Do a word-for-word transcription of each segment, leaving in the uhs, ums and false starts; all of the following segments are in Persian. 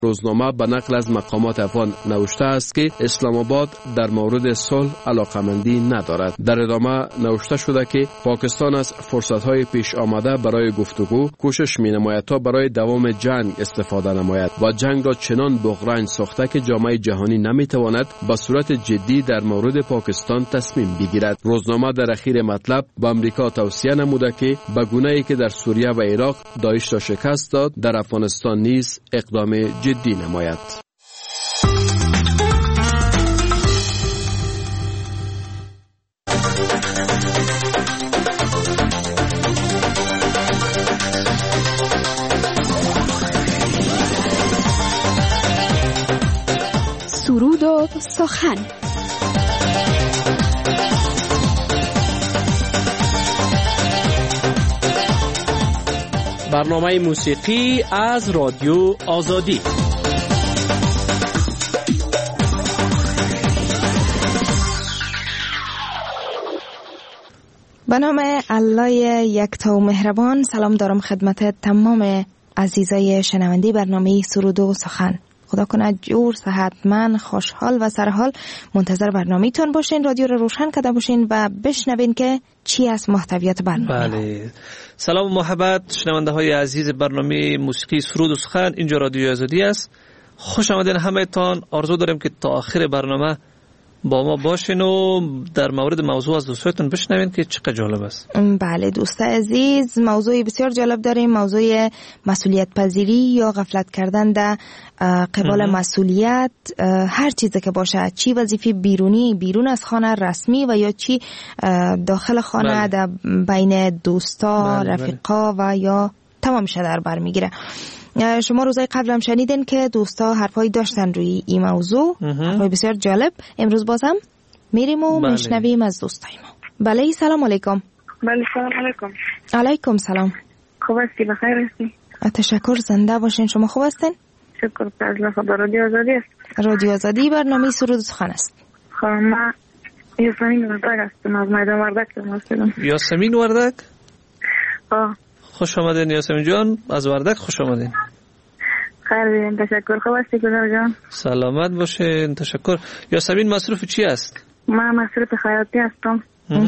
روزنامه به نقل از مقامات افغان نوشته است که اسلام آباد در مورد صلح علاقمندی ندارد. در ادامه نوشته شده که پاکستان از فرصت‌های پیش آمده برای گفتگو کوشش می‌نماید تا برای دوام جنگ استفاده نماید و جنگ را چنان بغرنج ساخته که جامعه جهانی نمی‌تواند به صورت جدی در مورد پاکستان تصمیم بگیرد. روزنامه در اخیر مطلب به آمریکا توصیه نموده که به گونه‌ای که در سوریه و عراق داعش را شکست داد، در افغانستان نیز اقدام جدی نماید. سرود و سخن. برنامه موسیقی از رادیو آزادی. به نام الله یکتا و مهربان. سلام دارم خدمت تمام عزیزای شنونده برنامه سرود و سخن. خدا کنه جور، صحتمند، خوشحال و سرحال منتظر برنامه تون باشین. رادیو رو روشن کرده باشین و بشنوین که چی از محتویات برنامه. بله. سلام و محبت شنونده های عزیز برنامه موسیقی سرود و سخن. اینجا رادیو آزادی است. خوش آمدین همه تان. آرزو دارم که تا آخر برنامه با ما باشین و در مورد موضوع از دوستاتون بشنوین که چقدر جالب است. بله دوست عزیز، موضوع بسیار جالب داریم. موضوع مسئولیت پذیری یا غفلت کردن در قبال مسئولیت، هر چیزی که باشه، چی وظیفه بیرونی بیرون از خانه رسمی و یا چی داخل خانه در بین دوستا، بله، رفیقا بله. و یا تمامش در بر میگیره. شما روزای قبل هم شنیدین که دوستا حرفایی داشتن روی این موضوع، حرفای بسیار جالب. امروز بازم میریم و بله. میشنویم از دوستای ما. بله سلام علیکم. بله سلام علیکم. علیکم سلام. خوب هستی؟ بخیر هستی؟ تشکر، زنده باشین. شما خوب هستین؟ شکر. از خبر رادیو آزادی است. رادیو آزادی برنامه سرود و سخن است. خب ما یاسمین وردک هستم از میدان وردک هستم. یاسمین وردک؟ آه. خوش آمدین یاسمین جان، از وردک خوش آمدین. خیر بین، تشکر. خوب هستی پدر جان؟ سلامت باشین، تشکر. یاسمین مصروف چی است؟ من مصروف خیاطی هستم.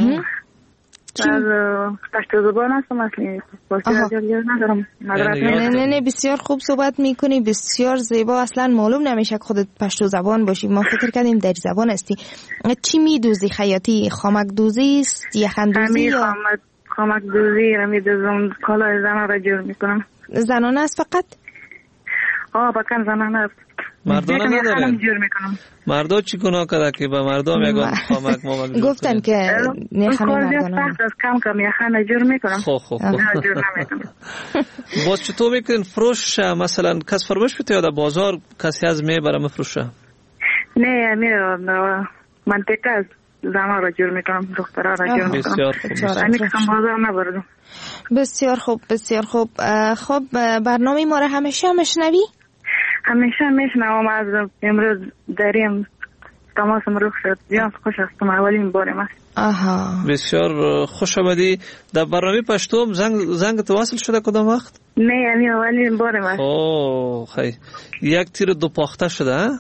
از پشتو زبان هستم اصلی. فارسی ندارم. نه نه نه بسیار خوب صحبت میکنی، بسیار زیبا. اصلا معلوم نمیشه که خودت پشتو زبان باشی. ما فکر کردیم در زبان هستی. چی میدوزی خیاطی؟ خامک دوزی است، یخن دوزی یا خامک دوزی را میدوزم. کالای زنان را جور میکنم. زنانه است فقط؟ آه بکن زنانه است. مردانه نداره. مردا چی کنه کرده که به مردم میگن خامک مامک گفتن که نخنه مردانه از کم کم یخن جور میکنم. خب خب جور نمیکنم. باز چطور میکنین فروش؟ مثلا کس فروش بده یا در بازار کسی از میبره مفروشه؟ نه میره منطقه از زمان را جور میکنم، دخترها را جور میکنم. بسیار خوب. بازار نبردم. بسیار خوب بسیار خوب. خب برنامه ما را همیشه میشنوی؟ همیشه میشنوم. از امروز داریم تماسم رخ شد. زیاد خوش هستم. اولین بارم است. آها بسیار خوش آمدی. در برنامه پشتوم زنگ زنگ تواصل شده کدام وقت؟ نه یعنی اولین بارم است. اوه خیلی یک تیر دو پاخته شده ها؟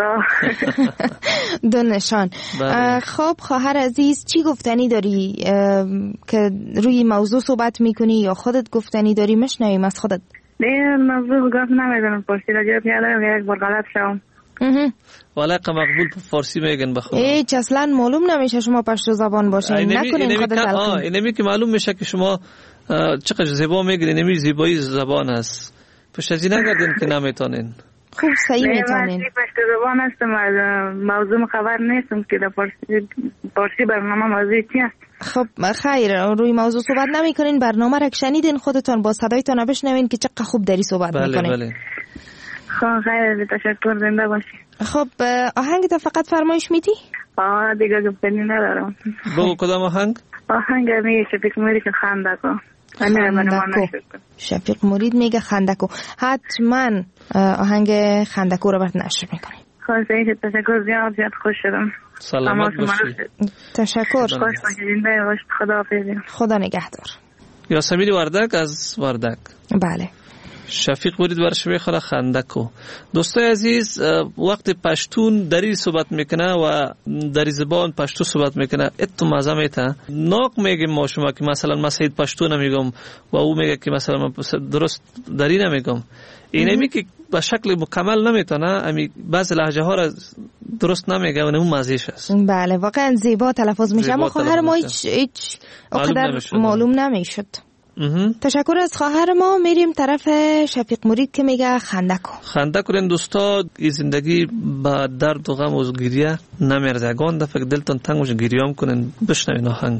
دو نشان. خب خواهر عزیز چی گفتنی داری که روی موضوع صحبت میکنی یا خودت گفتنی داری؟ مشنویم از خودت. نه موضوع گفت نمیدونم. فارسی را جواب ندارم. یک بار غلط شدم. والا مقبول فارسی میگن بخدا. هیچ اصلا معلوم نمیشه شما پشتو زبان باشین. نکنین خودت دلکن. آه اینمی که معلوم میشه که شما چقدر زیبا میگین. اینمی زیبایی زبان است. پس از این نگردین که نمیتونین. خوب صحیح میتونین. من پشتو زبان هستم. از موضوع خبر نیستم که در فارسی فارسی برنامه موضوع چی است. خب خیر، روی موضوع صحبت نمی کنین. برنامه را شنیدین خودتان با صدایتان بشنوین که چقدر خوب داری صحبت بله میکنین. بله. خب خیر، تشکر. زنده باشی. خب آهنگ تا فقط فرمایش میدی؟ آه دیگه گفتنی ندارم. بگو کدام آهنگ؟ آهنگ می شفیق مرید که خندکو. خندکو. شفیق مرید میگه خندکو. حتما آهنگ خندکو رو برات نشر میکنیم. خواهد تشکر. زیاد زیاد خوش شدم. سلامت باشی. تشکر. خوش باشی. زنده باش. خدا حافظ. خدا نگهدار. یاسمین وردک از وردک. بله. شفیق برید برش میخوره خندکو. دوستای عزیز، وقتی پشتون دری صحبت میکنه و دری زبان پشتو صحبت میکنه اتو مزه میته. ناک میگیم ما شما که مثلا من سید پشتو نمیگم و او میگه که مثلا من درست دری نمیگم. اینه می که به شکل مکمل نمیتونه، امی بعض لهجه ها را درست نمیگه و اون مزیش است. بله واقعا زیبا تلفظ میشه، اما خواهر ما هیچ هیچ اقدر معلوم نمیشد. تشکر از خواهر ما. میریم طرف شفیق مرید که میگه خنده کن. خنده کنین دوستا، این زندگی با درد و غم و گریه نمیرزه. گان دفعه دلتون تنگ باشه گریه هم کنین. بشنوین آهنگ.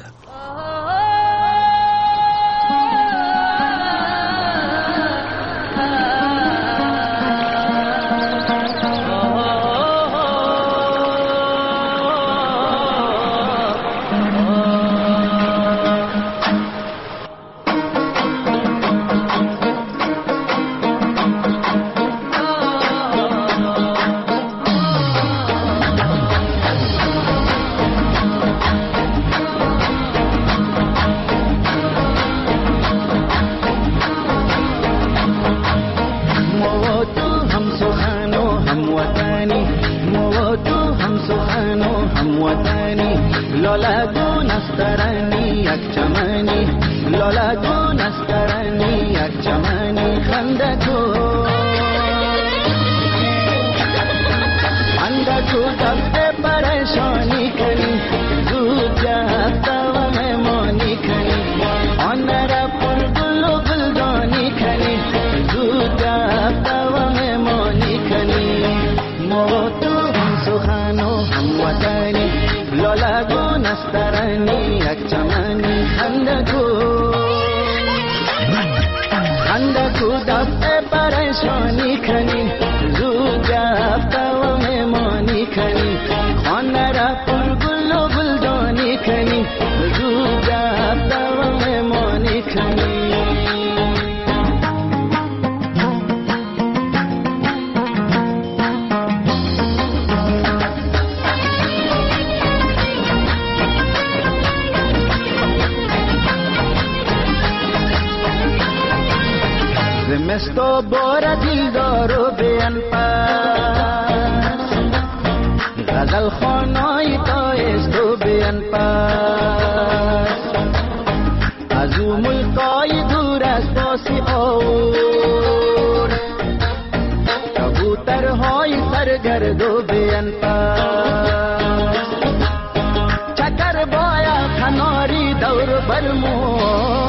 زمستو بار دیلدارو بیان پاس، غزل خانای تایستو بیان پاس، از او ملکای دور از باسی آور، کبوترهای سرگردو بیان پاس، چکر بایا کناری دور برمو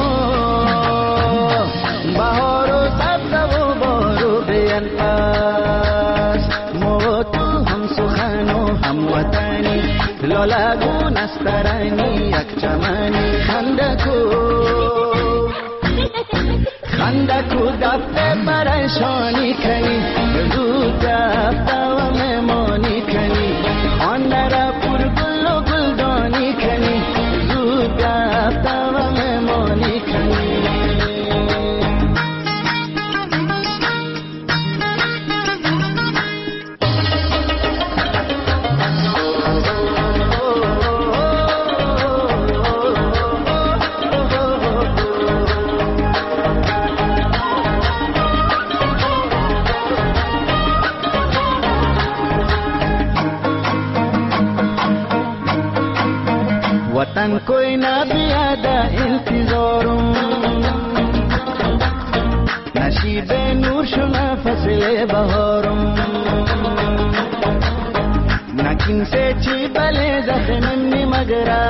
بهار و سبز و بارو بیان پاس، ما تو هم سخن و هم وطنی، لالگون استرانی یک چمنی، خندکو خندکو دفته پریشانی کنی، زود دفته و مهمانی کنی، خانده را پر گل و گلدانی کنی، زود دفته و مهمانی کنی. वतन कोई ना बियादा इंतजारों, नशीबे नूर शुना फसले बहारों, नकिन से चीबले जख्मी मगरा,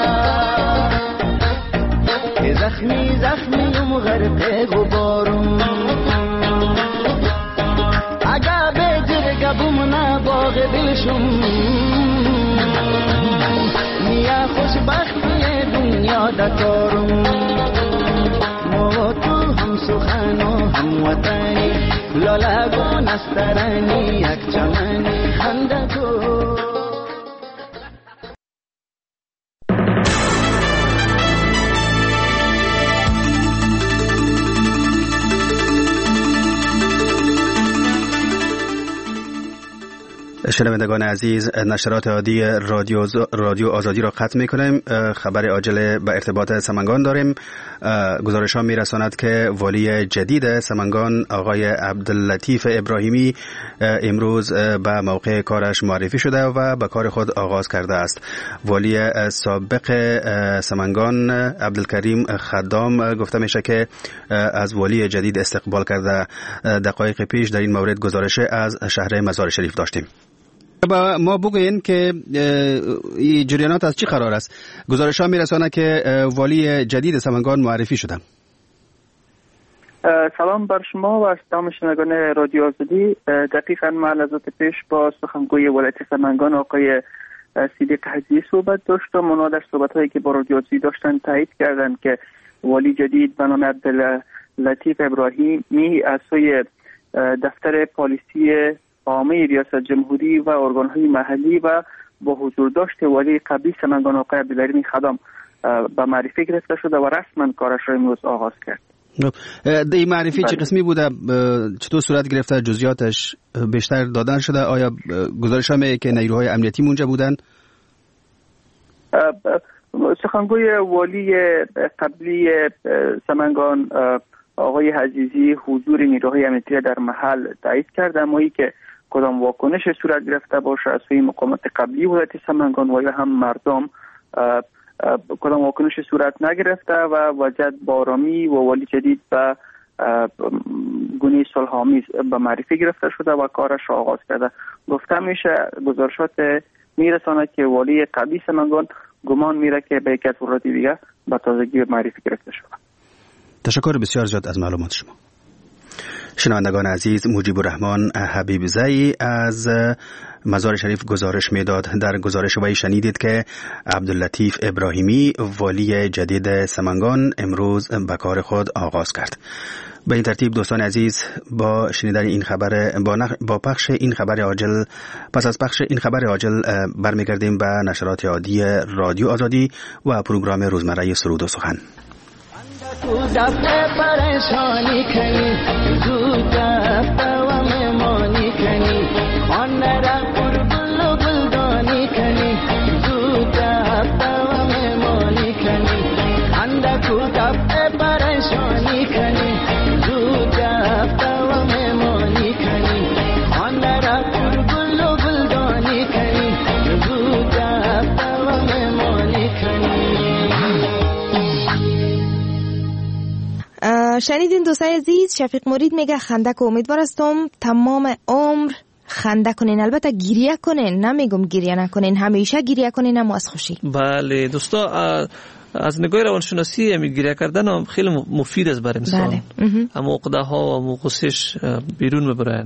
के जख्मी जख्मी मुगरक़े गुबारों, आगा बेजर गबुमना बाग दिलशुम, या खुशबख्ती दुनिया दकारों, ما تو هم سخن و هم وطنی، لالگو نسترانی یک چمنی، خندکو. شنوندگان عزیز، نشرات عادی رادیو رادیو آزادی را قطع می‌کنیم. خبر عاجل به ارتباط سمنگان داریم. گزارش ها می‌رساند که والی جدید سمنگان آقای عبداللطیف ابراهیمی امروز به موقع کارش معرفی شده و به کار خود آغاز کرده است. والی سابق سمنگان عبدالکریم خدام گفته میشه که از والی جدید استقبال کرده. دقایق پیش در این مورد گزارش از شهر مزار شریف داشتیم. با ما بگوین که جریانات از چی قرار است؟ گزارش ها میرسانه که والی جدید سمنگان معرفی شده. سلام بر شما و تمام شنوندگان رادیو آزادی. دقیقاً ما لحظات پیش با سخنگوی ولایت سمنگان آقای صدیق حجی صحبت داشتم. اونا در صحبت‌هایی که با رادیو آزادی داشتن تایید کردند که والی جدید به نام عبداللطیف ابراهیمی از سوی دفتر پالیسی عامه ریاست جمهوری و ارگان‌های محلی و با حضور داشت والی قبلی سمنگان آقای عبدالکریم خدام به معرفی گرفته شده و رسما کارش را امروز آغاز کرد. این معرفی چه قسمی بوده؟ چطور صورت گرفته؟ جزئیاتش بیشتر دادن شده؟ آیا گزارش هایی که نیروهای امنیتی اونجا بودن؟ سخنگوی والی قبلی سمنگان آقای حجیزی حضور نیروهای امنیتی در محل تایید کرد، اما ای که کدام واکنش صورت گرفته باشه از سوی مقامات قبلی ولایت سمنگان و یا هم مردم کدام واکنش صورت نگرفته و وجد با آرامی و والی جدید به گونه صلح‌آمیز به معرفی گرفته شده و کارش را آغاز کرده. گفته میشه گزارشات میرساند که والی قبلی سمنگان گمان میره که به یک از ولایت دیگه به تازگی معرفی گرفته شده. تشکر بسیار زیاد از معلومات شما. شنوندگان عزیز، مجیب الرحمن حبیب زئی از مزار شریف گزارش میداد. در گزارش وی شنیدید که عبداللطیف ابراهیمی والی جدید سمنگان امروز به کار خود آغاز کرد. به این ترتیب دوستان عزیز، با شنیدن این خبر با, نخ... با پخش این خبر عاجل پس از پخش این خبر عاجل برمیگردیم به نشرات عادی رادیو آزادی و پروگرام روزمره سرود و سخن. تو دفعه پریشانی کنی زود دفعه و مهمانی کنی آن نره قربل و گلدانی کنی زود دفعه و مهمانی کنی خنده تو دفعه پریشانی کنی زود دفعه و مهمانی کنی آن نره قربل و گلدانی کنی زود دفعه و مهمانی کنی. شنیدین دوستان عزیز، شفیق مرید میگه خنده که امیدوار هستم تمام عمر خنده کنین، البته گریه کنین، نمیگم گریه نکنین، همیشه گریه کنین اما از خوشی. بله دوستا، از نگاه روانشناسی می گریه کردن هم خیلی مفید است برای انسان. بله. اما عقده ها و غصهش بیرون میبره.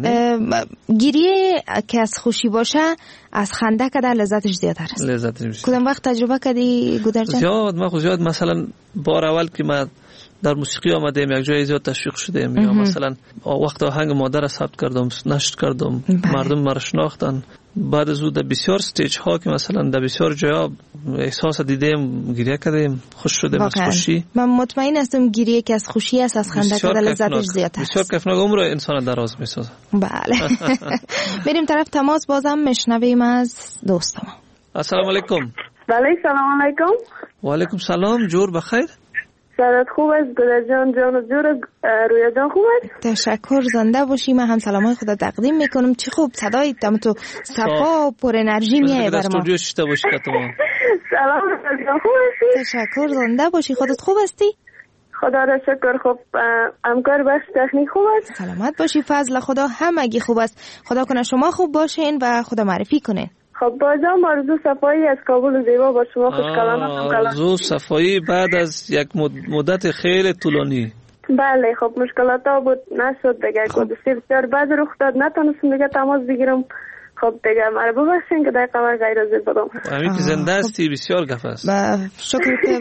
گریه که از خوشی باشه از خنده کده لذتش زیادتر است. لذتش میشه. کدام وقت تجربه کردی گودرجان؟ زیاد، من خود زیاد. مثلا بار اول که من در موسیقی آمدیم یک جای زیاد تشویق شدیم، یا مثلا وقت آهنگ مادر را ثبت کردم، نشر کردم، مردم مرا شناختن. بعد از اون در بسیار استیج ها که مثلا در بسیار جاها احساس دیدیم، گریه کردیم، خوش شدیم از خوشی. من مطمئن هستم گریه که از خوشی است از خنده کردن لذتش زیادتر است. بسیار کیفناک، عمر انسان دراز میسازه. بله. بریم طرف تماس، بازم میشنویم از دوستم. السلام علیکم. بله سلام علیکم. و علیکم سلام، جور بخیر. سرت خوب است گلجان جان و جور رویا جان خوب است؟ تشکر، زنده باشی. من هم سلامای خدا تقدیم میکنم. چی خوب صدای تم تو صفا و پر انرژی میای بر ما. استودیو شته باشی تو. سلام رویا خوب هستی؟ تشکر، زنده باشی. خودت خوب هستی؟ خدا را شکر. خوب. همکار بخش تکنیک خوب است؟ سلامت باشی، فضل خدا همگی خوب است. خدا کنه شما خوب باشین و خدا معرفی کنین. خب بازم آرزو صفایی از کابل و زیبا با شما خوشکلام. آرزو صفایی بعد از یک مدت خیلی طولانی. بله خب مشکلات ها بود، نشد دیگه. گذشته بسیار بعد رخ داد، نتونستم دیگه تماس بگیرم. خب دیگه مرا ببخشین که در قمر غیر از بدم. همین که زنده هستی بسیار گپ است. شکر که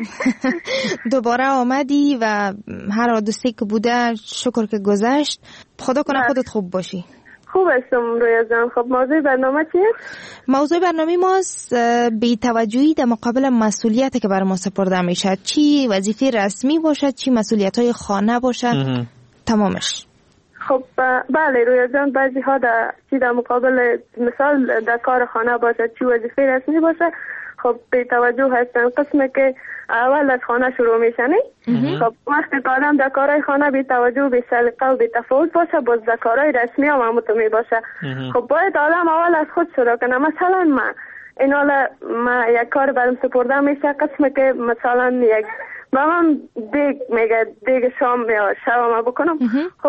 دوباره آمدی و هر حادثه‌ای که بوده شکر که گذشت. خدا کنه خودت خوب باشی. خوب هستم رویا جان. خب موضوع برنامه چیه؟ موضوع برنامه ماست بی توجهی در مقابل مسئولیتی که بر ما سپرده میشه، چی وظیفه رسمی باشد چی مسئولیت‌های خانه باشد، تمامش. خب بله رویا جان، بعضی ها در چی در مقابل مثال در کار خانه باشه، چی وظیفه رسمی باشه، خب به توجه هستن. قسمه که اول از خانه شروع میشه نه، خب وقتی که آدم در کارهای خانه بی توجه، بی سلیقه و بی تفاوت باشه، باز در کارهای رسمی هم همونطور می باشه. خب باید آدم اول از خود شروع کنه. مثلا من این حالا ما یک کار برام سپرده میشه، قسمه که مثلا یک با من دیگ میگه دیگ شام یا شب ما بکنم، خب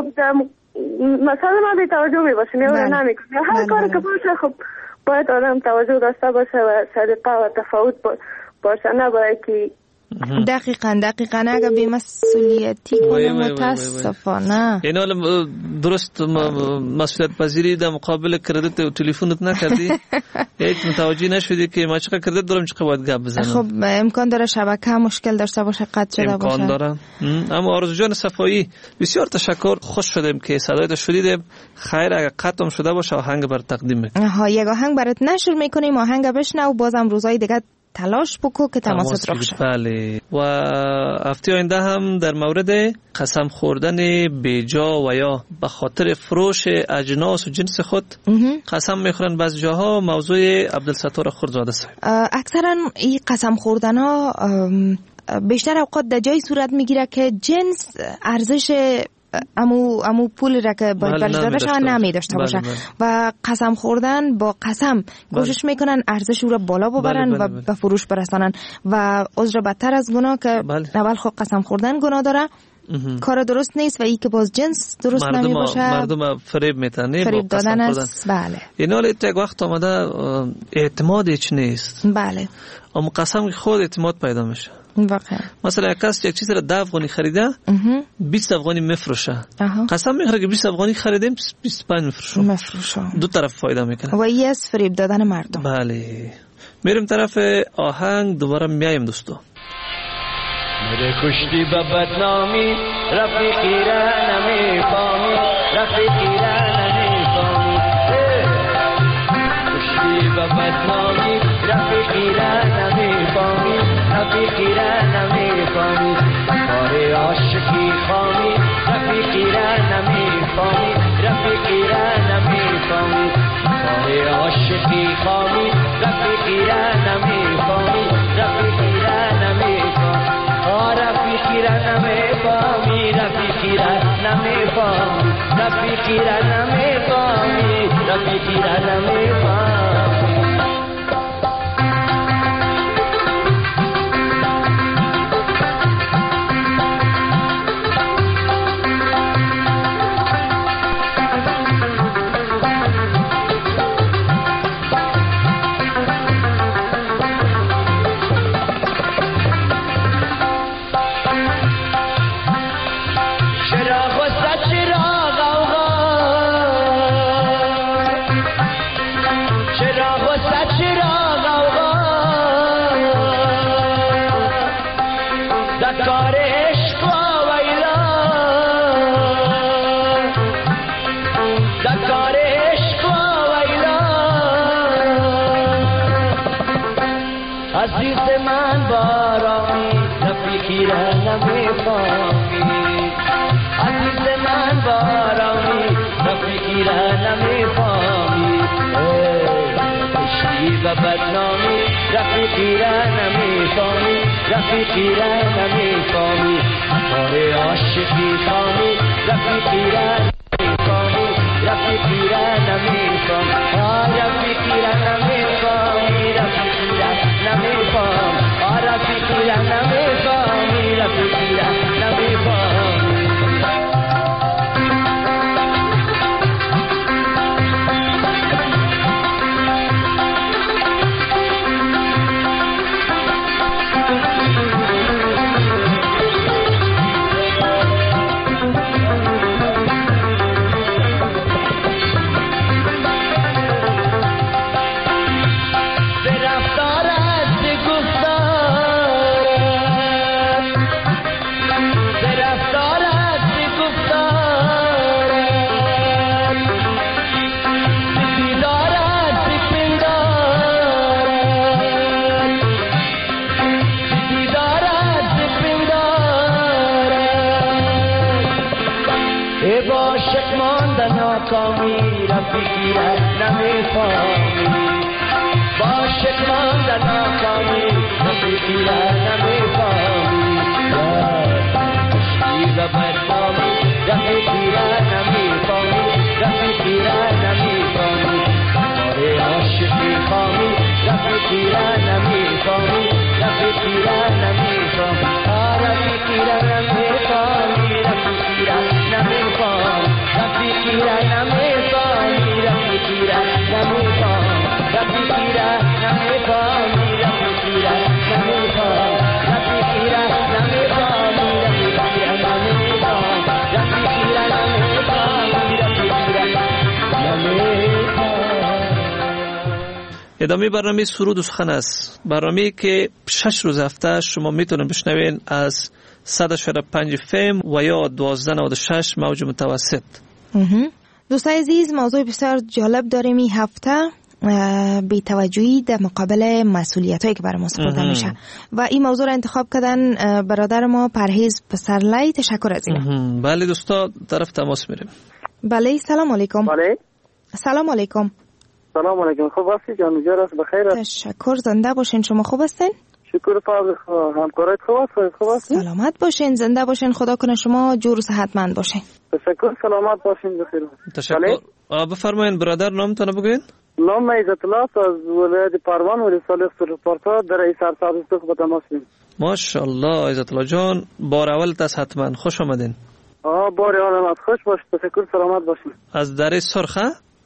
مثلا ما بی توجه می باشم یا نمیکنم، هر کاری که باشه خب باید آدم توجه داشته باشه و سلیقه و تفاوت باشه، نباید که دقیقاً دقیقاً اگه بی مسئولیتی کنه متاسفانه. یعنی حالا درست مسئولیت پذیری در مقابل کردیت و تلفنت نکردی، هیچ متوجه نشدی که ما چقدر کردیت دارم چقدر باید گپ بزنم. خب امکان داره شبکه مشکل داشته باشه، قطع شده باشه. امکان داره. اما آرزو جان صفایی بسیار تشکر، خوش شدیم که صدایت شنیدیم. خیر اگه قطعم شده باشه آهنگ بر تقدیم میکنم. ها یک آهنگ برات نشر میکنیم، آهنگ بشنو، بازم روزهای دیگه تلاش بکو که تماست رخ شد. بله. و هفته آینده هم در مورد قسم خوردن بیجا و یا به خاطر فروش اجناس و جنس خود قسم میخورن بعضی جاها، موضوع عبدالستار خردزاده صاحب. اکثرا این قسم خوردن ها بیشتر اوقات در جای صورت میگیره که جنس ارزش امو امو پول را که باید برش داده شد نمی داشته باشه و قسم خوردن با قسم کوشش میکنن ارزش او را بالا ببرن و به فروش برسانن و عذر بدتر از گناه که اول خود قسم خوردن گناه داره، کار درست نیست و ای که باز جنس درست نمی باشه، مردم فریب میتنه، فریب دادن است. بله. این حال یک وقت آمده اعتماد هیچ نیست. بله. اما قسم خود اعتماد پیدا میشه. واقعا. مثلا یک کس یک چیز را ده افغانی خریده، بیست افغانی میفروشه. قسم میخوره که بیست افغانی خریدیم بیست و پنج میفروشه. میفروشه. دو طرف فایده میکنه. و این از فریب دادن مردم. بله. میریم طرف آهنگ، دوباره میایم دوستو. میره کشتی به بدنامی، رفیقی را نمیفهمی، رفیقی را نمیفهمی، کشتی به بدنامی، رفیقی را نمیفهمی، رفیقی را نمیفهمی، کار عاشقی خامی، رفیقی را نمیفهمی، رفیقی را نمیفهمی، کار عاشقی خامی، رفیقی را نمیفهمی، رفیقی را نمیفهمی، رفیقی را نمیفهمی، رفیقی را نمیفهمی، رفیقی را نمیفهمی، رفیقی را نمیفهمی. بدنامی رفیقی را نمیفهمی، رفیقی را نمیفهمی، کار عاشقی خامی، رفیقی را نمیفهمی، رفیقی را نمیفهمی، رفیقی را نمیفهمی، رفیقی را نمیفهمی، رفیقی را نمیفهمی، رفیقی را نمیفهمی. رفیقی را نمیفهمی با شکمان در ناکامی رفیقی را نمیفهمی عشقی و بدنامی رفیقی را نمیفهمی رفیقی را نمیفهمی آره عاشقی خامی رفیقی را نمیفهمی رفیقی را نمیفهمی رفیقی را نمیفهمی رفیقی را نمیفهمی رفیقی را نمیفهمی رفیقی را نمیفهمی رفیقی را نمیفهمی رفیقی را نمیفهمی رفیقی را نمیفهمی رفیقی را نمیفهمی رفیقی را نمیفهمی رفیقی را نمیفهمی. ادامه برنامه سرود و سخن است، برنامه که شش روز هفته شما میتونید بشنوین از صد و چهل و پنج فم و یا دوازده نود و شش موج متوسط. دوستان عزیز، موضوع بسیار جالب داریم این هفته، بی توجهی در مقابل مسئولیت هایی که برای ما سپرده میشه و این موضوع را انتخاب کردن برادر ما پرهیز پسرلی. تشکر از این. بله دوستا، طرف تماس میریم. بله، سلام علیکم. بله سلام علیکم. سلام علیکم. خوب هستی جان؟ جور است، بخیر است. تشکر، زنده باشین. شما خوب هستین؟ شکر فضل همکارت خوب است. خوب است. سلامت باشین، زنده باشین، خدا کنه شما جور و صحتمند باشین. تشکر، سلامت باشین، بخیر. تشکر. بفرمایید برادر، نامتون بگوین. نام عزت الله از ولایت پروان ولی صالح سرپارسا در ای سرسبز است با تماس می‌گیرم. ماشاءالله عزت الله جان، بار اول تاس حتما خوش آمدین. آه بار اول خوش باش. تشکر، سلامت باشین. از دره سرخ؟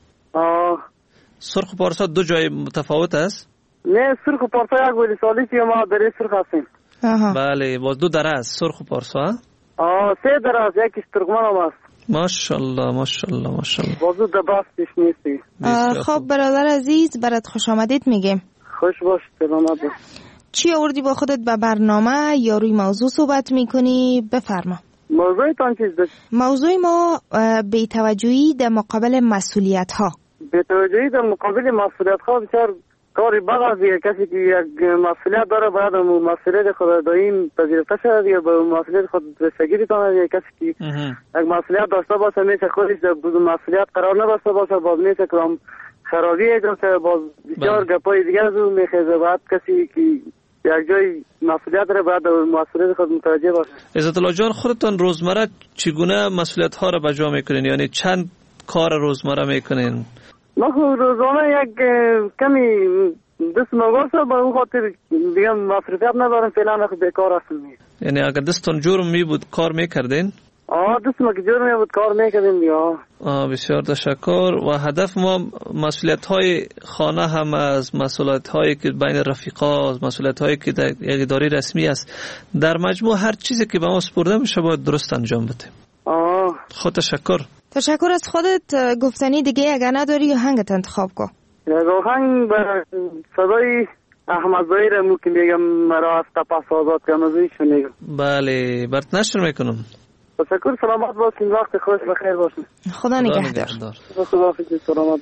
آه سرخ و پارسا دو جای متفاوت است؟ نه، سرخ و پارسا یک ولی سالیسی ما دره سرخ هستیم. بله، باز دو دره است سرخ و پارسا. آه سه دره است، یکیش ترکمن هم است. ماشاءالله ماشاءالله ماشاءالله. بازو دباستش نیستی. خب برادر عزیز، برات خوش آمدید میگیم. خوش باش، سلامت باش. چی آوردی با خودت به برنامه یا روی موضوع صحبت میکنی؟ بفرما. موضوعتان چیز داشت؟ موضوع ما بی توجهی در مقابل مسئولیت ها. بی توجهی در مقابل مسئولیت ها بسیار کاری بد است. کسی که یک مسئولیت داره باید مسئولیت خود دائم پذیرفته شود یا به مسئولیت خود رسیدگی کنه. یا کسی که یک مسئولیت داشته باشه میشه خودش در مسئولیت قرار نداشته باشه، باز میشه که هم خرابی ایجاد شه، باز بسیار گپای دیگر از اون میخیزه. باید کسی که یک جای مسئولیت داره باید مسئولیت خود متوجه باشه. عزت الله جان، خودتان روزمره چگونه مسئولیت ها را بجا میکنین؟ یعنی چند کار روزمره میکنین؟ ما روزانه یک کمی دست مگارسه با اون خاطر دیگه مصرفیت ندارم، فعلا بیکار هستم. یعنی اگر دستون جرم می بود کار میکردین؟ آه دست ما که جرم می بود کار میکردیم دیگه. آه بسیار تشکر. و هدف ما مسئولیت های خانه هم از مسئولیت هایی که بین رفیقا، مسئولیت هایی که در یک اداره رسمی است، در مجموع هر چیزی که به ما سپرده میشه باید درست انجام بده. آه خود تشکر. تشکر از خودت. گفتنی دیگه اگر نداری آهنگت انتخاب کن. یک آهنگ به صدای احمد ظاهر مو که میگم مرا از تپس آزاد کنه شنیدم. بله، برات نشر میکنم. تشکر، سلامت باشین، وقت خوش بخیر باشین. خدا نگهدار. خدا حافظ، سلامت.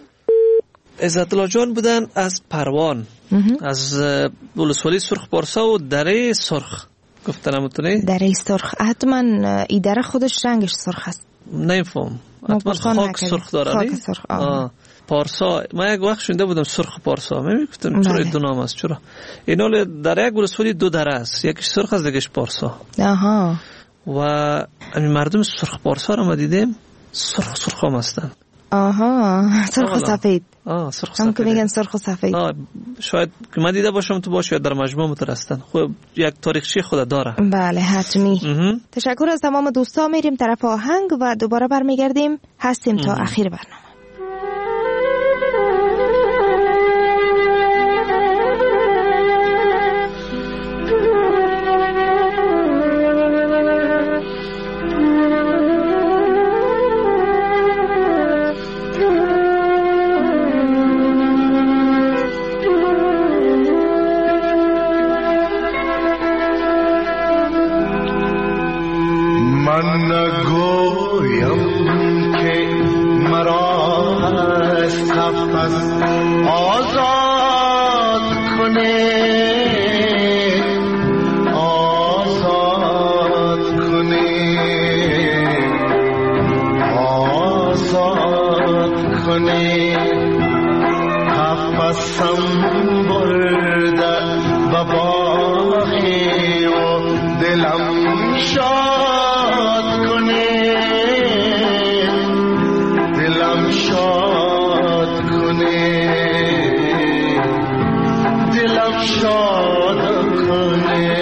عزت الله جان بودن از پروان، از ولسوالی سرخ پارسا و دره سرخ. گفتنم میتونی؟ دره سرخ حتما این دره خودش رنگش سرخ است. نمیفهم. حتما خاک سرخ داره. خاک سرخ. آه. پارسا، من یک وقت شنیده بودم سرخ پارسا. من میگفتم چرا دو نام است؟ چرا؟ اینا در یک ولسوالی دو دره است، یکیش سرخ است دیگهش پارسا. آها. و همین مردم سرخ پارسا رو ما دیدیم سرخ سرخ هم هستن. آها، سرخ و سفید. آه سرخ سفید. هم که میگن سرخ و سفید. آه شاید که من دیده باشم تو باشه یا در مجموعه مترستن. خب یک تاریخچه خود داره. بله حتمی. تشکر از تمام دوستان. میریم طرف آهنگ و دوباره برمیگردیم. هستیم تا اخیر برنامه. کنی نفسم برده و باقی و دلم شاد کنه، دلم شاد کنه، دلم شاد کنه.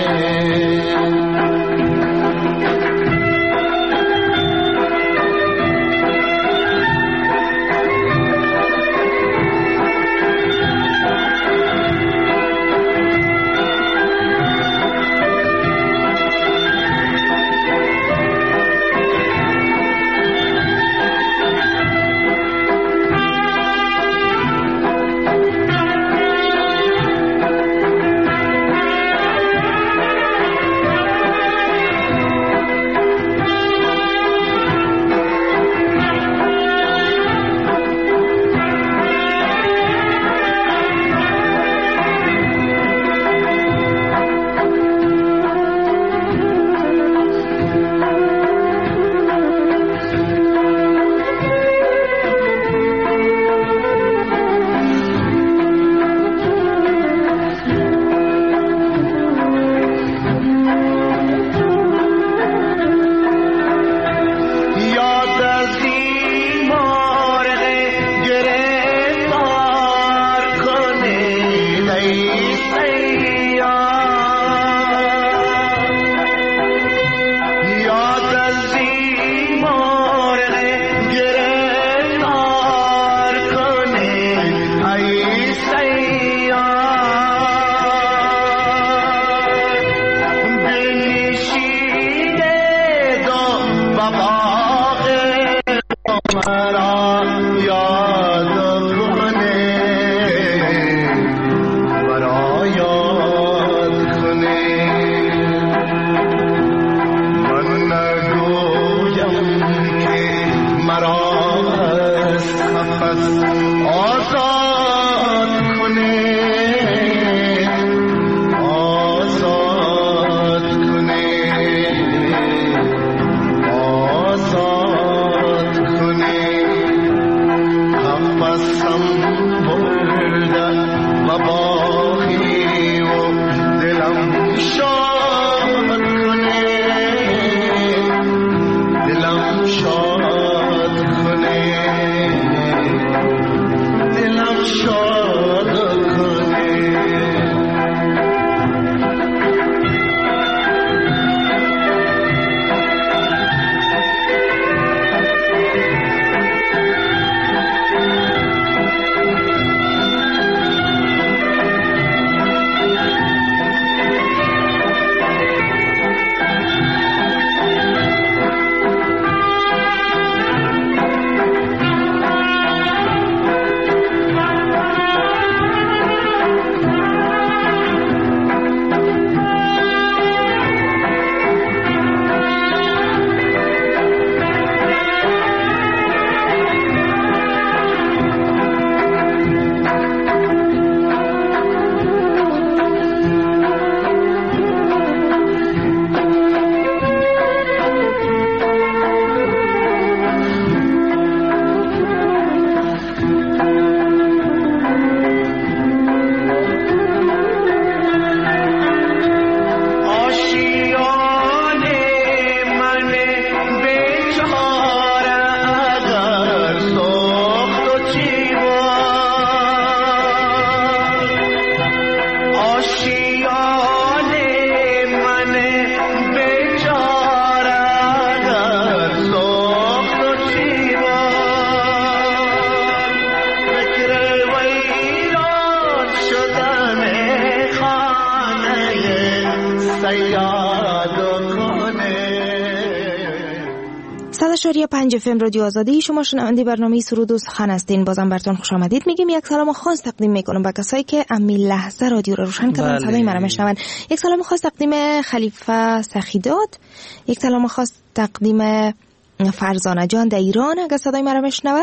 پنج اف ام رادیو آزادی، شما شنونده برنامه سرود و سخن هستین. بازم براتون خوش آمدید میگیم. یک سلام خاص تقدیم میکنم به کسایی که همین لحظه رادیو رو روشن کردن، صدای مرا میشنون. یک سلام خاص تقدیم خلیفه سخیدات، یک سلام خاص تقدیم فرزانه جان در ایران اگر صدای مرا میشنوه،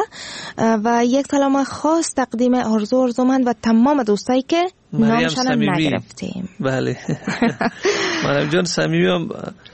و یک سلام خاص تقدیم آرزو آرزومند و تمام دوستایی که نامشان نگرفتیم. بله مریم جان صمیمی هم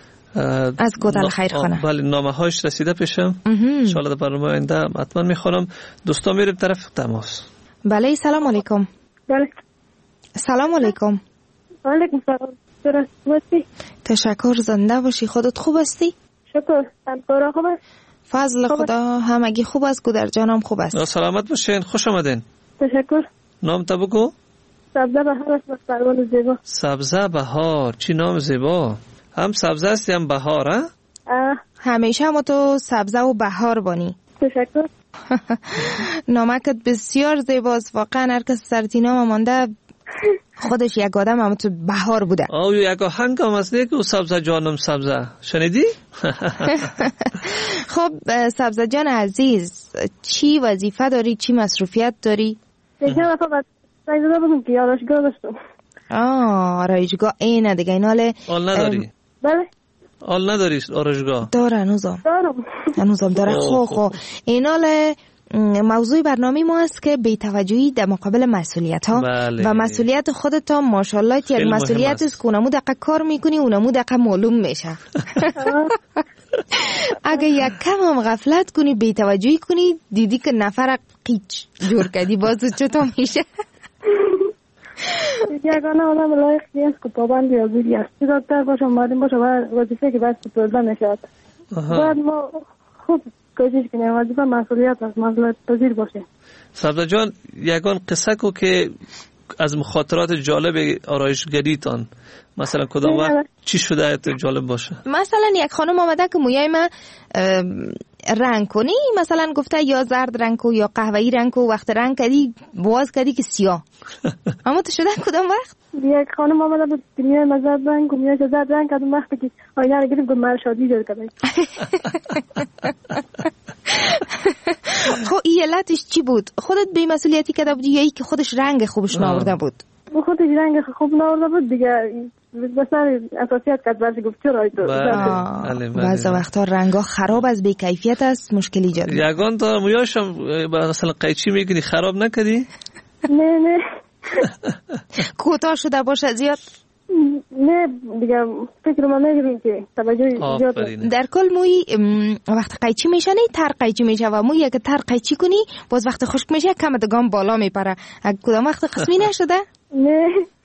از گودال خیرخانه. بله نامه هاش رسیده پیشم، ان شاء الله در برنامه آینده حتما میخونم. دوستا میریم طرف تماس. بله سلام علیکم. بله. سلام علیکم. علیکم سلام. چرا خوبی؟ تشکر، زنده باشی. خودت خوب هستی؟ شکر. کارا خوب است؟ فضل خوب خدا همگی خوب است. گودر جانم خوب است. سلامت باشین. خوش آمدین. تشکر. نام تا بگو. سبزه بهار است. پروانه زیبا. سبزه بهار. چی نام زیبا. هم سبزه است هم بهار ها؟ همیشه هم تو سبزه و بهار بانی. تشکر. نامکت بسیار زیباست. واقعا هر کس سرتی نام مانده خودش یک آدم هم تو بهار بوده. آو یک آهنگ هم هست که سبزه جانم سبزه. شنیدی؟ خب سبزه جان عزیز، چی وظیفه داری؟ چی مصروفیت داری؟ یکی دفعه بعد سایزده بودم که آرایشگاه داشتم. آه آرایشگاه اینه دیگه. ایناله آل نداری؟ بله. آل نداری آرایشگاه؟ داره هنوزم. دارم. هنوزم داره. خو خو ایناله موضوع برنامه ما است که بی‌توجهی در مقابل مسئولیت ها بله. و مسئولیت خودت هم ماشاءالله که مسئولیت است که اونمو دقیقه کار میکنی اونمو دقیقه معلوم میشه. اگه یک کم هم غفلت کنی بی‌توجهی کنی دیدی که نفر قیچ جور کردی باز چطور میشه؟ یگانه آدم لایق نیست که پابند ریاضی است. دکتر باشه معلم باشه و وظیفه که باید سپرده میشد. باید ما خوب کوشش کنیم وظیفه مسئولیت است، مسئولیت پذیر باشه. سبزه جان یگان قصه کو که از مخاطرات جالب آرایشگریتان مثلا کدام وقت چی شده تو جالب باشه؟ مثلا یک خانم آمده که مویای من رنگ کنی، مثلا گفته یا زرد رنگ کو یا قهوه‌ای رنگ کو، وقت رنگ کردی باز کردی که سیاه. اما تو شده کدام وقت؟ یک خانم آمده بود که میای زرد رنگ و میای زرد رنگ کردم وقتی که آینه رو گرفت گفت من شادی جور کردم. خب این علتش چی بود؟ خودت بی مسئولیتی کرده بودی یا ای که خودش رنگ خوبش نآورده بود؟ خودش رنگ خوب نآورده بود دیگه. بسیار اساسیت کرد برش گفت چرا تو بعض وقتا رنگا خراب از بی کیفیت است، مشکل ایجاد میکنه. یگان تا مویاشم مثلا قیچی میگیری خراب نکردی؟ نه نه کوتاه شده باشه زیاد؟ نه دیگه فکر ما نگیریم که توجه زیاد. در کل موی وقت قیچی میشه نه تر قیچی میشه و موی اگه تر قیچی کنی باز وقت خشک میشه کم دگام بالا میپره. اگه کدام وقت قسمی نشده؟ نه.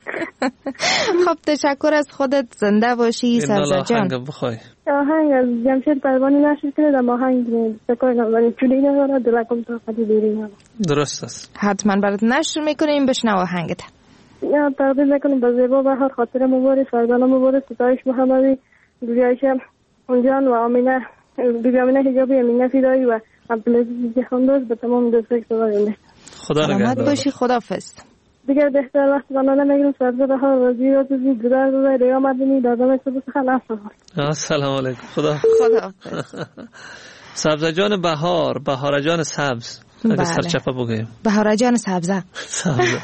خب تشکر از خودت، زنده باشی سبزه جان. آهنگ بخوای. آهنگ از جمشید پروانی نشر کنه در آهنگ سکای نوانی چولی نداره دلکم تا خدی دیرین. درست است. حتما برات نشر میکنیم، بشنو آهنگت. یا تقدیم میکنیم به زیبا بهار، خاطر مبارک، فرزانه مبارک، ستایش محمدی، بیایشه اونجان و آمینه بیبی آمینه حجابی، امینه فیدایی و عبدالعزیز جهاندوز به تمام دوستای سوال. خدا نگهدار. باشی. خداحافظ. دیگر بهتر وقت زنانه میگیرم سبزه بهار وزیر و زید گذار گذار ریا مدنی دادم صبح سخن اصلا. سلام علیکم. خدا خداحافظ. سبزه جان بهار، بهار جان سبز. اگه سرچپه بگیم بهار جان سبزه. سبزه.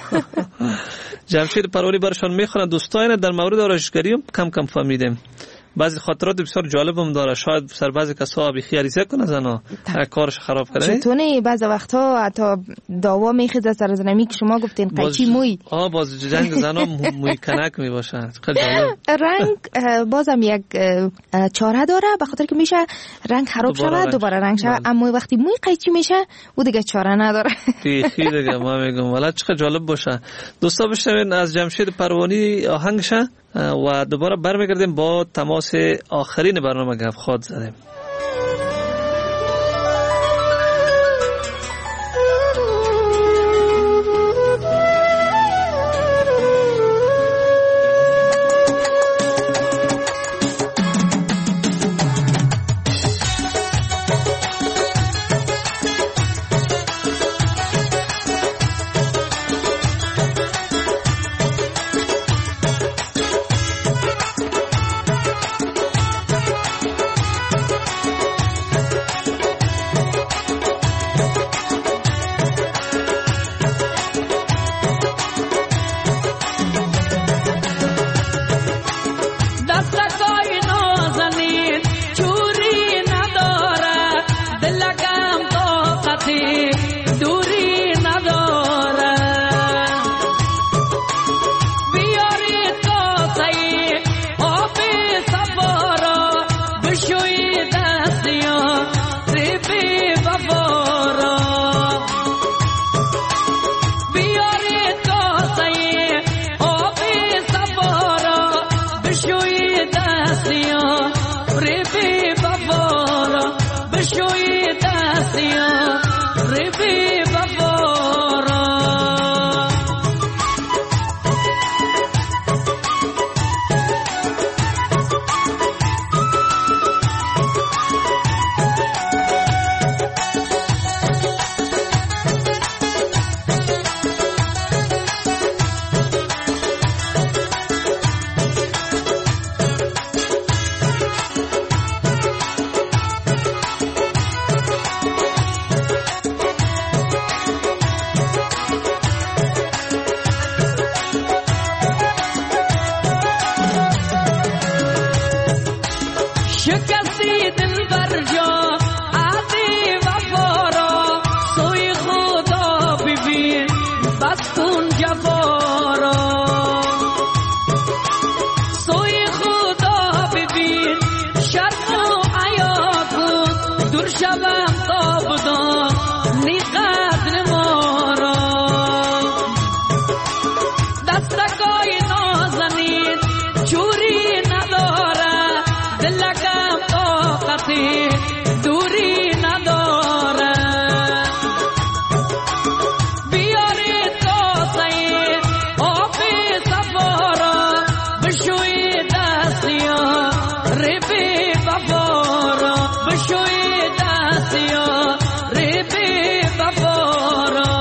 جمشید پروانی برشان میخورن. دوستان در مورد آرایشگری کم کم فهمیدیم. بعضی خاطرات بسیار جالب هم داره. شاید سر بعضی کسا بی خیاریزه کنه زنا کارش خراب کنه. چطوره بعضی وقتا حتی دعوا میخیزه سر زنمی که شما گفتین قیچی موی. آه باز جنگ زنا موی کنک میباشه. رنگ بازم یک چاره داره به خاطر که میشه رنگ خراب شود دوباره رنگ شود، اما وقتی موی قیچی میشه او دیگه چاره نداره. خیلی دیگه ما میگم والا چقدر جالب باشه. دوستا بشنوین از جمشید پروانی آهنگشه و دوباره برمیگردیم با تماس آخرین برنامه گپ خود زدیم. مکن جفا را سوی خدا ببین شرم و حیا کن دور شوم تا بدانی قدر ما را دستکای نازنین چوری نداره دلکم طاقتی دوری نداره بیاری توسعی آبی سفارا بشوی دستیا ریبی بفارا بشوی دستیا ریبی بفارا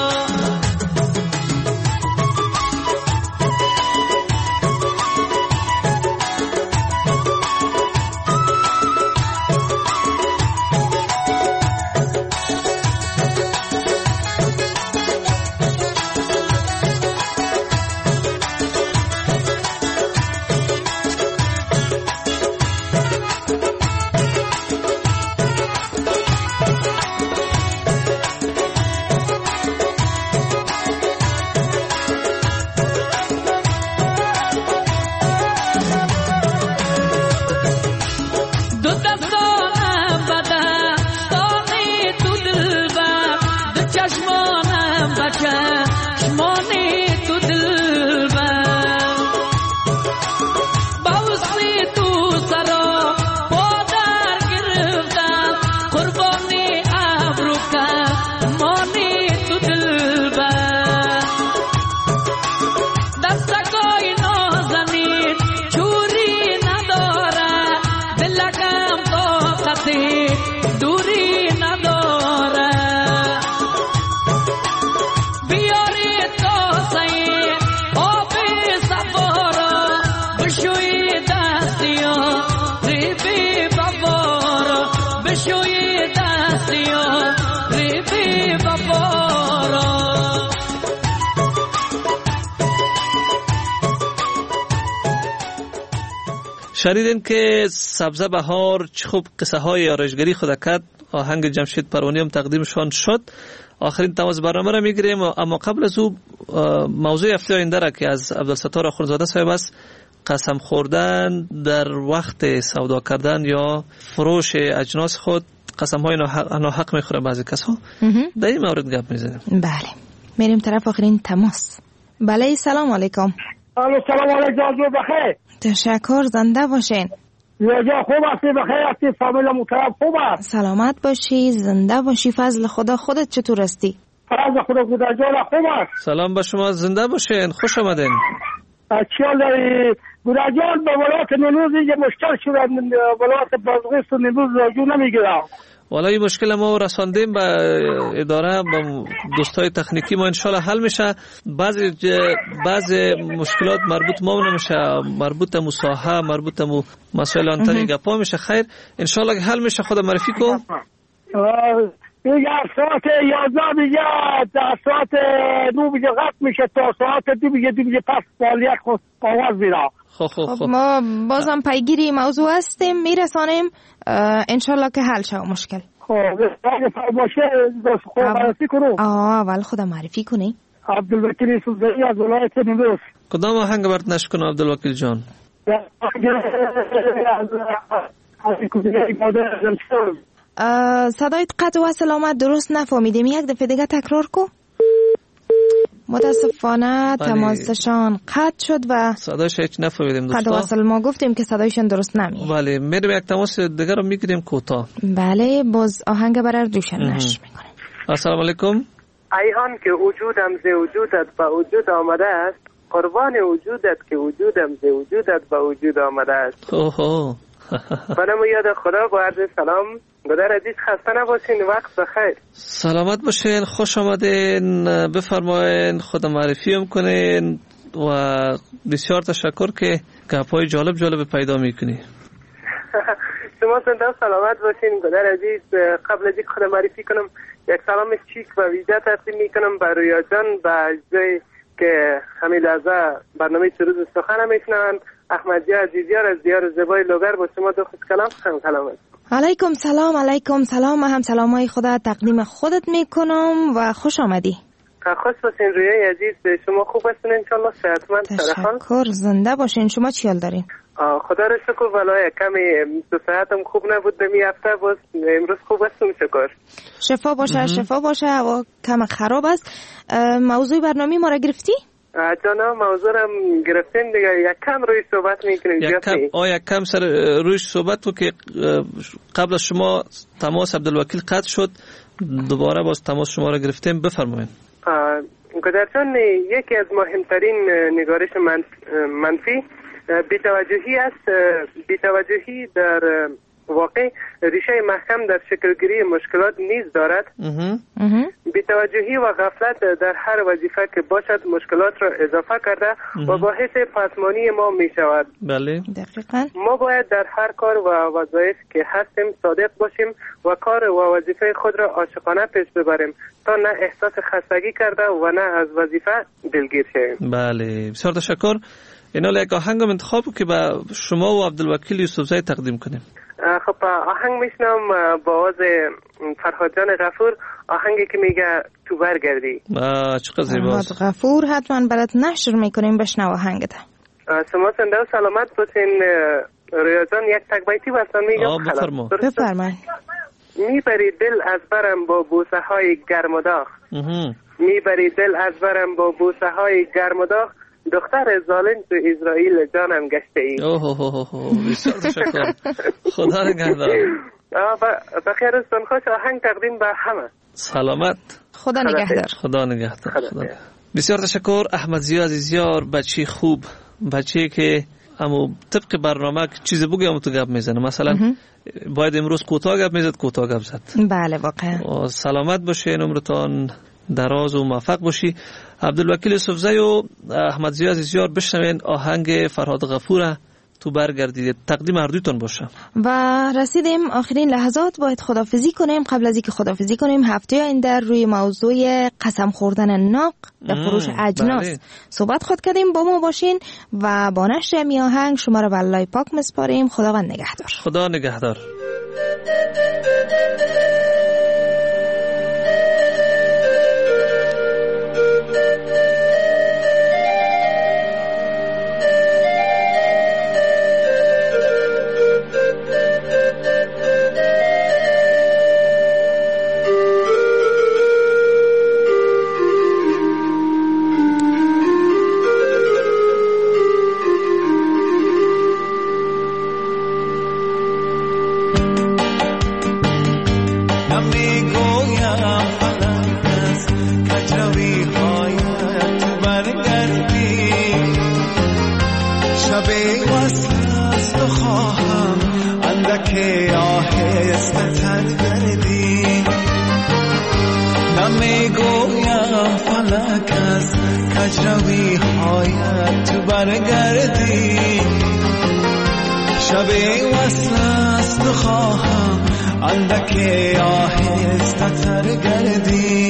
شنیدین که سبزه بهار چه خوب قصه های آرایشگری خود کرد. آهنگ جمشید پروانی هم تقدیمشان شد. آخرین تماس برنامه را میگیریم، اما قبل از او موضوع هفته آینده را که از عبدالستار آخوندزاده صاحب است، قسم خوردن در وقت سودا کردن یا فروش اجناس خود، قسم های ناحق میخوره بعضی کس ها. در این مورد گپ میزنیم. بله، میریم طرف آخرین تماس. بله، سلام علیکم. الو سلام علیکم، بخیر. تشکر، زنده باشین. یا خوب هستی؟ بخیر هستی؟ فامیل محترم خوب است؟ سلامت باشی، زنده باشی، فضل خدا. خودت چطور هستی؟ فضل خدا گودرجان خوب است. سلام به شما، زنده باشین، خوش آمدین. چیال داری گودرجان؟ به ولایت نیمروز یه مشکل شد، ولایت بازغیست و نیمروز راجو نمیگیرم. والا این مشکل ما رساندیم به اداره، به دوستای تکنیکی ما، انشالله حل میشه. بعضی بعضی مشکلات مربوط ما نمیشه، مربوط به ساحه، مربوط به مسائل آنتنی گپا میشه. خیر انشالله حل میشه. خدا معرفی کن. دیگه ساعت یازده دیگه در ساعت نو دیگه قطع میشه تا ساعت دو دیگه دیگه پس فعالیت خود آواز میره. خب خب خب ما بازم پیگیری موضوع هستیم، میرسانیم انشالله که حل شه مشکل. خب باشه دوست خود معرفی کنم. آه اول خدا معرفی کنی. عبدالوکیل یوسفزئی از ولایت نیمروز. کدام آهنگ برات نشر کنم عبدالوکیل جان؟ صدایت قطع و سلامت درست نفهمیدیم، یک دفعه دیگه تکرار کو. متاسفانه تماسشان قطع شد و صدایش هیچ نفهمیدیم دوستا. قطع و وصل ما گفتیم که صدایشان درست نمیاد. بله میریم یک تماس دیگه رو میگیریم کوتاه. بله باز آهنگ برای دوشن نشر میکنیم. السلام علیکم. ایان که وجودم ز وجودت به وجود آمده است، قربان وجودت که وجودم ز وجودت به وجود آمده است. اوه منم یاد خدا با عرض سلام. گدر عزیز خسته نباشین، وقت بخیر. سلامت باشین، خوش آمدین، بفرمایین، خدا معرفی هم کنین و بسیار تشکر که گپ‌های جالب جالب پیدا میکنی. شما زنده سلامت باشین گدر عزیز. قبل از اینکه خدا معرفی کنم یک سلام چیک و ویژه تقدیم میکنم به رویا جان و اجزای که همین لحظه برنامه سرود سخن میشنوند. احمدی عزیزیار از دیار زیبای لوگر با شما دو خود کلام خواهم کلام است. علیکم سلام. علیکم سلام. هم سلامای خدا تقدیم خودت میکنم و خوش آمدی. خوش باشین رویای عزیز. شما خوب هستین انشالله؟ صحتمند سرحال؟ تشکر. زنده باشین. شما چی حال دارین؟ خدا را شکر. ولای کمی تو صحتم خوب نبود دمی هفته، باز امروز خوب هستم شکر. شفا باشه. شفا باشه. هوا کم خراب است. موضوع برنامه ما را گرفتی؟ جانا موضوع را گرفتین دیگه. یک کم روی صحبت میکنیم. یک کم آ یک کم سر روی صحبت تو که قبل از شما تماس عبدالوکیل قطع شد، دوباره باز تماس شما را گرفتیم. بفرمایید. گذرجان، یکی از مهمترین نگارش منفی بی‌توجهی است. بی‌توجهی در واقع ریشه محکم در شکلگیری مشکلات نیز دارد. بی‌توجهی و غفلت در هر وظیفه که باشد مشکلات را اضافه کرده و باعث پسمانی ما می شود. بله دقیقاً. ما باید در هر کار و وظایف که هستیم صادق باشیم و کار و وظیفه خود را عاشقانه پیش ببریم تا نه احساس خستگی کرده و نه از وظیفه دلگیر شویم. بله بسیار تشکر. اینا یک آهنگ انتخاب که به شما و عبدالوکیل یوسفزی تقدیم کنیم. خب آهنگ میشنم با آواز فرهاد جان غفور، آهنگی که میگه تو برگردی. چقدر زیباست. فرهاد غفور حتما برات نشر میکنیم. بشنو آهنگت. شما زنده و سلامت باشین. رویا جان یک تک بیتی براتون میگم. بفرما. بفرمایید. میبری دل از برم با بوسه های گرم و داغ. میبری دل از برم با بوسه های گرم و داغ. دختر ظالم تو اسرائیل جانم گشته ای. اوه اوه اوه بسیار تشکر. خدا نگهدار. بخیر استون. خوش. آهنگ تقدیم به همه. سلامت. خدا نگهدار. خدا نگهدار. بسیار تشکر. احمد ضیا عزیزیار بچه خوب، بچه که امو طبق برنامه چیز بگم تو گپ میزنه. مثلا باید امروز کوتاه گپ میزد، کوتاه گپ زد. بله واقعا. سلامت باشین، عمرتان دراز و موفق باشی. عبدالوکیل یوسفزی و احمد ضیا عزیزیار بشنوین آهنگ فرهاد غفور تو برگردید. تقدیم اردویتون باشه. و رسیدیم آخرین لحظات. باید خدافزی کنیم. قبل از اینکه خدافزی کنیم هفته آینده روی موضوع قسم خوردن ناق در فروش اجناس بله. صحبت خود کردیم. با ما باشین و با نشر می آهنگ شما را به الله پاک مسپاریم. خداوند نگهدار. خدا نگهدار. کجروی هایت تو برگردی، شب وصل است و خواهم اندک آهسته تر گردی.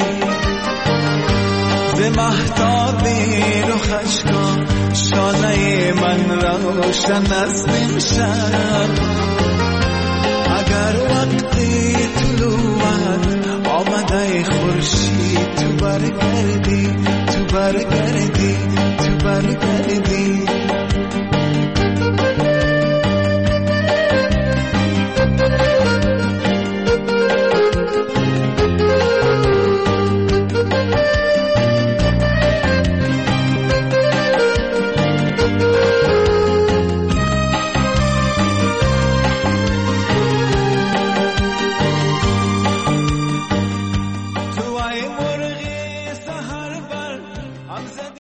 ز مهتاب رخش کن شانه من روشن است امشب. اگر وقتی طلوعت آمده خورشید تو برگردی، تو برگردی، تو برگردی.